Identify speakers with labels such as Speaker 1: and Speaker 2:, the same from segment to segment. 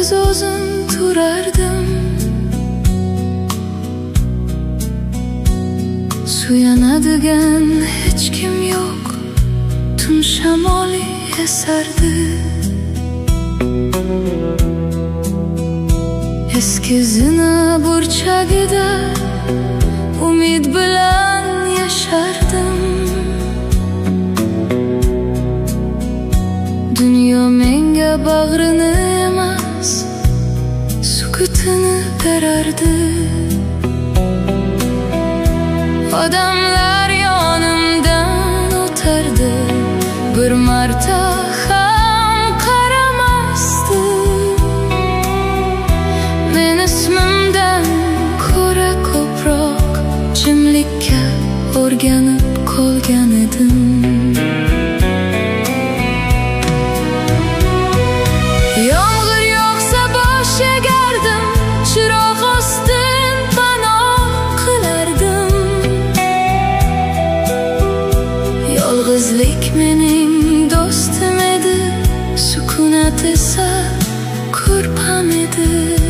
Speaker 1: sensiz o'zim turardim. Suyanadigan hech kim yo'q, tun shamoli esardi. Eski zina burchagida umid bilan yashardim. Dunyo menga bag'rini emas, sukutini berardi. Odamlar yonimdan o'tardi, bir marta ham qaramasdi. Men ismimdan ko'ra ko'proq jimlikka o'rganib qolgan edim. Yomg'ir yog'sa bosh egardim, chiroq ostin panoh qilardim. Yolg'izlik mening do'stim edi, sukunat esa ko'rpam edi.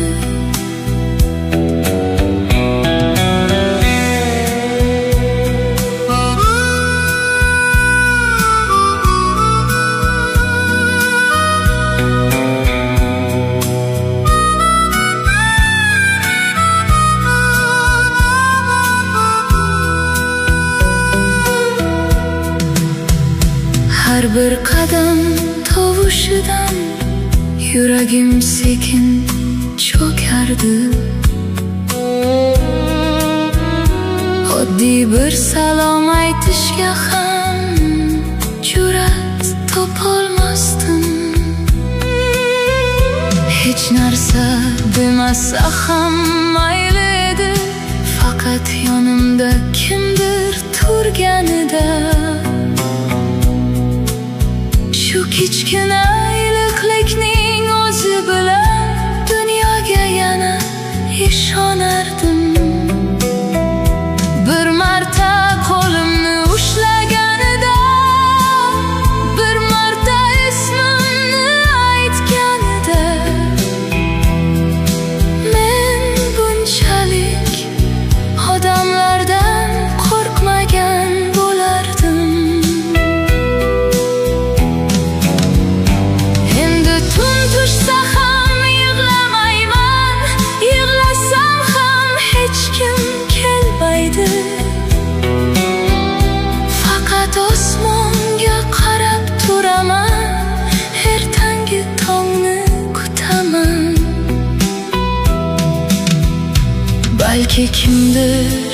Speaker 1: Har bir qadam tovushidan yuragim sekin cho'kardi. Oddiy bir salom aytishga ham jur'at topolmasdim. Hech narsa demasa ham mayli edi, faqat yonimda kimdir turganida. Shu kichkina iliqlikning o'zi bilan dunyoga yana ishonardim. Bir marta qo'limni ushlaganida, bir marta ismimni aytganida, men bunchalik odamlardan qo'rqmagan bo'lardim. Tushsa ham yig'lamayman, yig'lasam ham hech kim kelmaydi. Faqat osmonga qarab turaman, ertangi tongni kutaman. Balki kimdir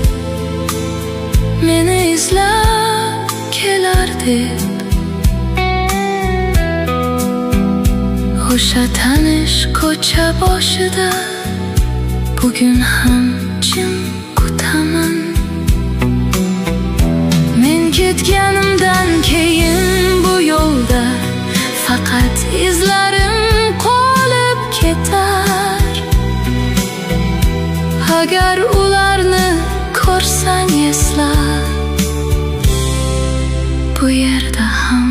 Speaker 1: meni izlab kelar deb, o'sha tanish ko'cha boshida bugun ham jim kutaman. Men ketganimdan keyin bu yo'lda faqat izlarim qolib ketar. Agar ularni ko'rsang esla, bu yerda ham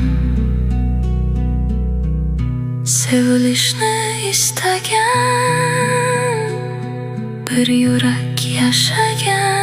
Speaker 1: sevilishni istagan bir yurak yashagan.